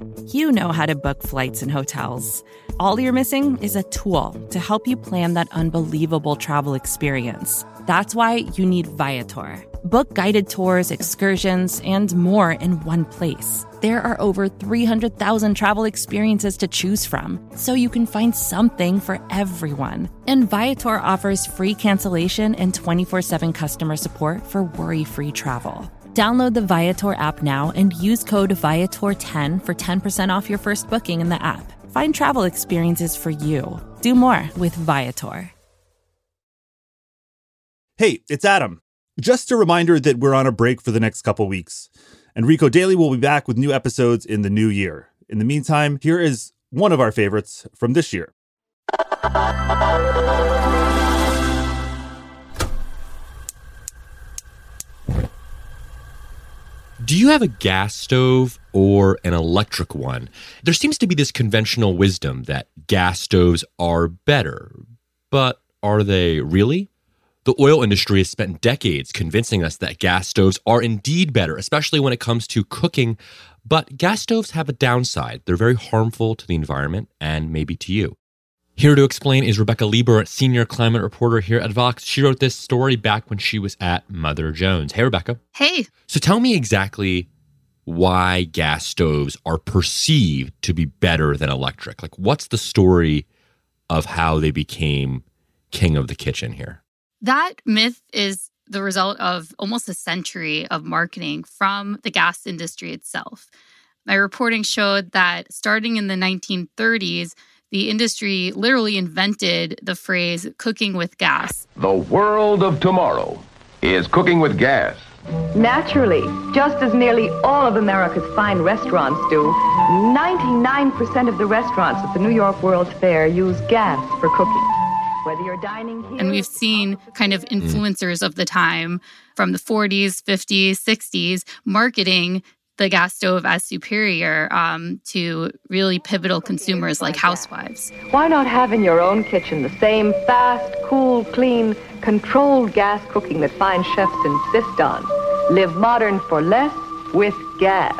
You know how to book flights and hotels. All you're missing is a tool to help you plan that unbelievable travel experience. That's why you need Viator. Book guided tours, excursions, and more in one place. There are over 300,000 travel experiences to choose from, so you can find something for everyone. And Viator offers free cancellation and 24/7 customer support for worry-free travel. Download the Viator app now and use code Viator10 for 10% off your first booking in the app. Find travel experiences for you. Do more with Viator. Hey, it's Adam. Just a reminder that we're on a break for the next couple weeks. And Rico Daily will be back with new episodes in the new year. In the meantime, here is one of our favorites from this year. Do you have a gas stove or an electric one? There seems to be this conventional wisdom that gas stoves are better, but are they really? The oil industry has spent decades convincing us that gas stoves are indeed better, especially when it comes to cooking. But gas stoves have a downside. They're very harmful to the environment and maybe to you. Here to explain is Rebecca Lieber, senior climate reporter here at Vox. She wrote this story back when she was at Mother Jones. Hey, Rebecca. Hey. So tell me exactly why gas stoves are perceived to be better than electric. Like, what's the story of how they became king of the kitchen here? That myth is the result of almost a century of marketing from the gas industry itself. My reporting showed that starting in the 1930s, the industry literally invented the phrase cooking with gas. The world of tomorrow is cooking with gas. Naturally, just as nearly all of America's fine restaurants do, 99% of the restaurants at the New York World's Fair use gas for cooking. Whether you're dining here, and we've seen kind of influencers of the time from the 40s, 50s, 60s marketing the gas stove as superior to really pivotal consumers like housewives. Why not have in your own kitchen the same fast, cool, clean, controlled gas cooking that fine chefs insist on? Live modern for less with gas.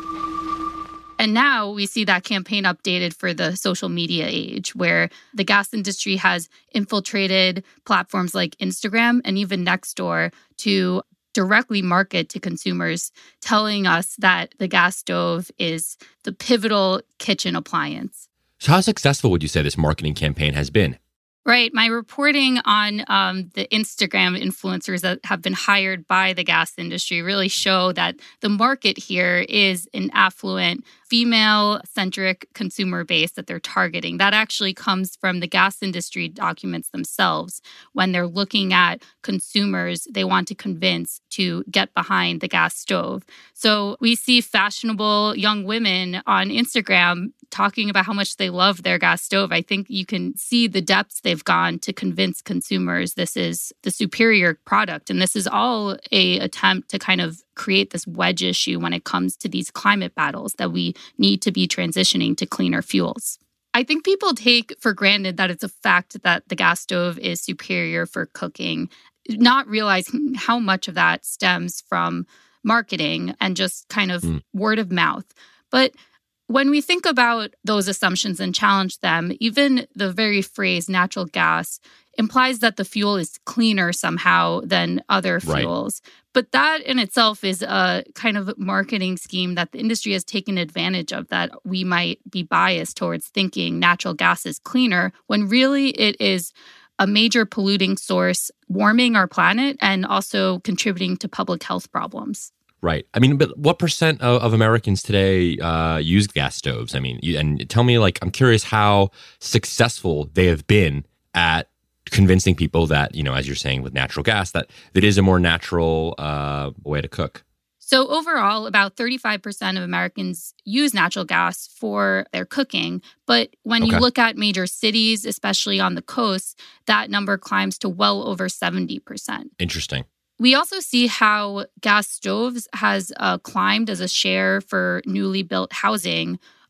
And now we see that campaign updated for the social media age, where the gas industry has infiltrated platforms like Instagram and even Nextdoor to directly market to consumers, telling us that the gas stove is the pivotal kitchen appliance. So how successful would you say this marketing campaign has been? Right. My reporting on the Instagram influencers that have been hired by the gas industry really show that the market here is an affluent, female-centric consumer base that they're targeting. That actually comes from the gas industry documents themselves. When they're looking at consumers they want to convince to get behind the gas stove. So we see fashionable young women on Instagram talking about how much they love their gas stove. I think you can see the depths they've gone to convince consumers this is the superior product. And this is all an attempt to kind of create this wedge issue when it comes to these climate battles that we need to be transitioning to cleaner fuels. I think people take for granted that it's a fact that the gas stove is superior for cooking, not realizing how much of that stems from marketing and just kind of word of mouth. But when we think about those assumptions and challenge them, even the very phrase natural gas implies that the fuel is cleaner somehow than other fuels. Right. But that in itself is a kind of marketing scheme that the industry has taken advantage of, that we might be biased towards thinking natural gas is cleaner when really it is a major polluting source, warming our planet and also contributing to public health problems. Right. I mean, but what percent of Americans today use gas stoves? I mean, and tell me, like, I'm curious how successful they have been at convincing people that, you know, as you're saying with natural gas, that it is a more natural way to cook. So overall, about 35% of Americans use natural gas for their cooking. But when you look at major cities, especially on the coast, that number climbs to well over 70%. Interesting. We also see how gas stoves has climbed as a share for newly built housing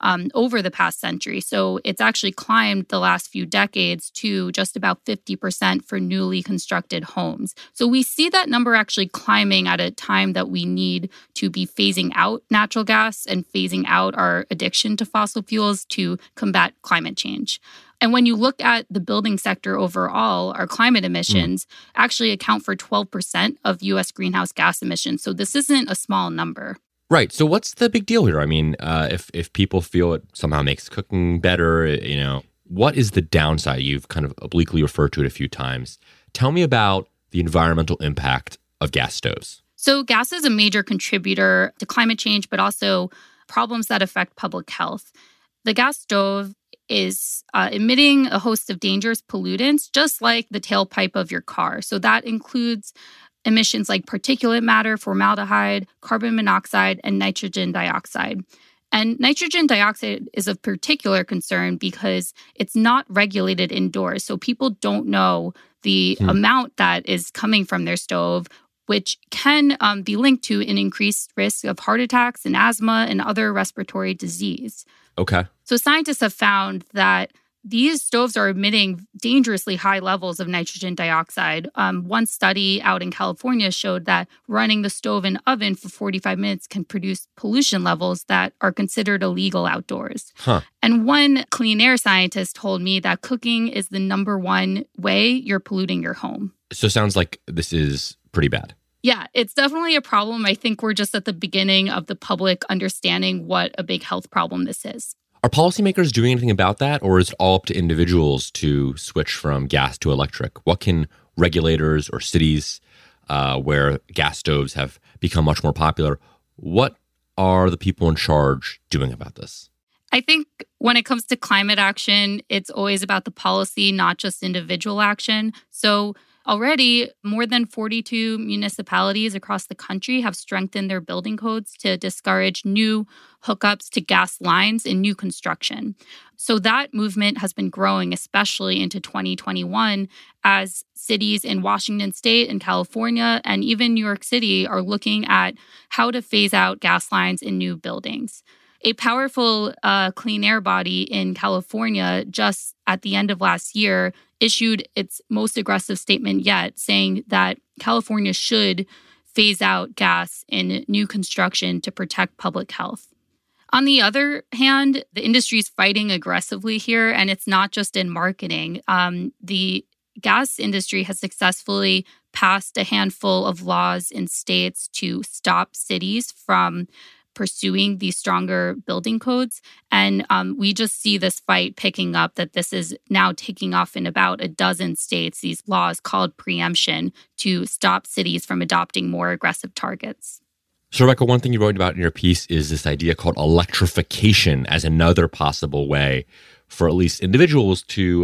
over the past century. So it's actually climbed the last few decades to just about 50% for newly constructed homes. So we see that number actually climbing at a time that we need to be phasing out natural gas and phasing out our addiction to fossil fuels to combat climate change. And when you look at the building sector overall, our climate emissions actually account for 12% of U.S. greenhouse gas emissions. So this isn't a small number. Right. So what's the big deal here? I mean, if people feel it somehow makes cooking better, what is the downside? You've kind of obliquely referred to it a few times. Tell me about the environmental impact of gas stoves. So gas is a major contributor to climate change, but also problems that affect public health. The gas stove is emitting a host of dangerous pollutants, just like the tailpipe of your car. So that includes emissions like particulate matter, formaldehyde, carbon monoxide, and nitrogen dioxide. And nitrogen dioxide is of particular concern because it's not regulated indoors. So people don't know the amount that is coming from their stove, which can be linked to an increased risk of heart attacks and asthma and other respiratory disease. Okay. So scientists have found that these stoves are emitting dangerously high levels of nitrogen dioxide. One study out in California showed that running the stove and oven for 45 minutes can produce pollution levels that are considered illegal outdoors. And one clean air scientist told me that cooking is the number one way you're polluting your home. So it sounds like this is pretty bad. Yeah, it's definitely a problem. I think we're just at the beginning of the public understanding what a big health problem this is. Are policymakers doing anything about that, or is it all up to individuals to switch from gas to electric? What can regulators or cities where gas stoves have become much more popular, what are the people in charge doing about this? I think when it comes to climate action, it's always about the policy, not just individual action. So already, more than 42 municipalities across the country have strengthened their building codes to discourage new hookups to gas lines in new construction. So that movement has been growing, especially into 2021, as cities in Washington State and California and even New York City are looking at how to phase out gas lines in new buildings. A powerful clean air body in California just at the end of last year issued its most aggressive statement yet, saying that California should phase out gas in new construction to protect public health. On the other hand, the industry is fighting aggressively here, and it's not just in marketing. The gas industry has successfully passed a handful of laws in states to stop cities from pursuing these stronger building codes. And we just see this fight picking up, that this is now taking off in about a dozen states, these laws called preemption, to stop cities from adopting more aggressive targets. So, Rebecca, one thing you wrote about in your piece is this idea called electrification as another possible way for at least individuals to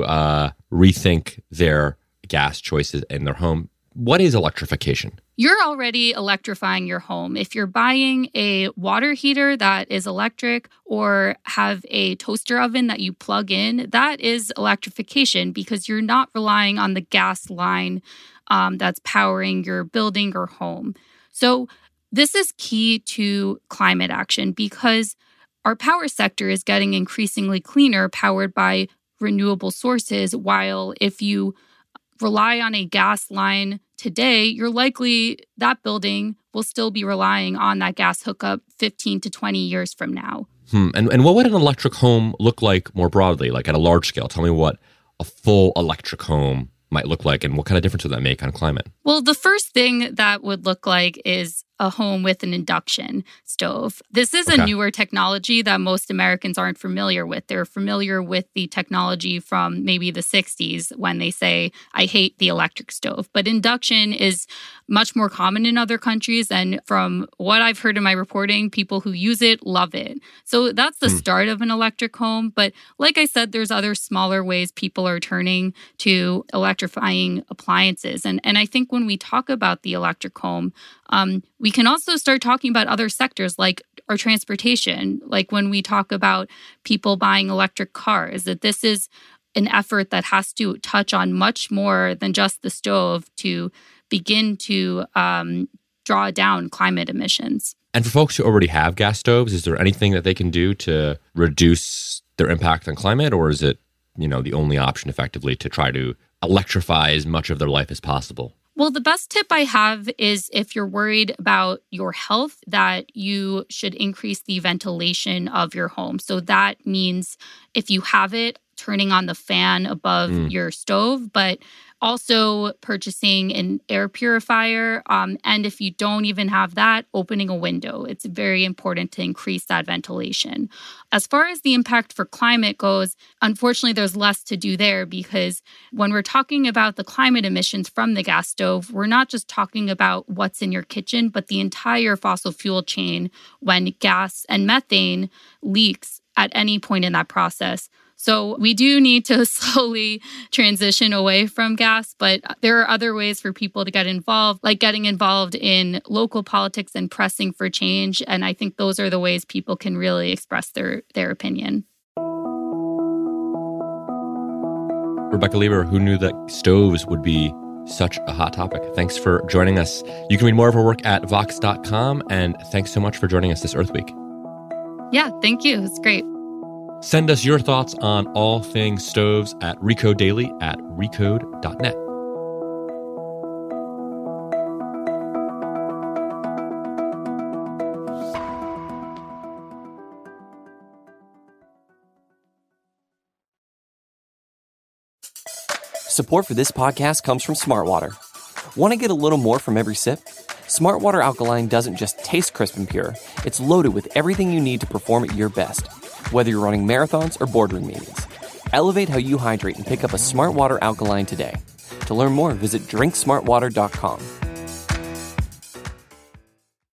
rethink their gas choices in their home. What is electrification? You're already electrifying your home. If you're buying a water heater that is electric or have a toaster oven that you plug in, that is electrification because you're not relying on the gas line that's powering your building or home. So this is key to climate action because our power sector is getting increasingly cleaner, powered by renewable sources, while if you rely on a gas line today, you're likely that building will still be relying on that gas hookup 15 to 20 years from now. And what would an electric home look like more broadly, like at a large scale? Tell me what a full electric home might look like and what kind of difference would that make on climate? Well, the first thing that would look like is a home with an induction stove. This is a newer technology that most Americans aren't familiar with. They're familiar with the technology from maybe the 60s when they say, I hate the electric stove. But induction is much more common in other countries. And from what I've heard in my reporting, people who use it love it. So that's the start of an electric home. But like I said, there's other smaller ways people are turning to electrifying appliances. And I think when we talk about the electric home, we can also start talking about other sectors like our transportation, like when we talk about people buying electric cars, that this is an effort that has to touch on much more than just the stove to begin to draw down climate emissions. And for folks who already have gas stoves, is there anything that they can do to reduce their impact on climate, or is it, the only option effectively to try to electrify as much of their life as possible? Well, the best tip I have is if you're worried about your health, that you should increase the ventilation of your home. So that means if you have it, turning on the fan above your stove, but also purchasing an air purifier. And if you don't even have that, opening a window. It's very important to increase that ventilation. As far as the impact for climate goes, unfortunately, there's less to do there because when we're talking about the climate emissions from the gas stove, we're not just talking about what's in your kitchen, but the entire fossil fuel chain when gas and methane leaks at any point in that process. So we do need to slowly transition away from gas, but there are other ways for people to get involved, like getting involved in local politics and pressing for change. And I think those are the ways people can really express their opinion. Rebecca Leber, who knew that stoves would be such a hot topic? Thanks for joining us. You can read more of her work at Vox.com, and thanks so much for joining us this Earth Week. Yeah, thank you. It's great. Send us your thoughts on all things stoves at Recode Daily at recode.net. Support for this podcast comes from Smartwater. Want to get a little more from every sip? Smartwater Alkaline doesn't just taste crisp and pure. It's loaded with everything you need to perform at your best. Whether you're running marathons or boardroom meetings, elevate how you hydrate and pick up a Smartwater Alkaline today. To learn more, visit drinksmartwater.com.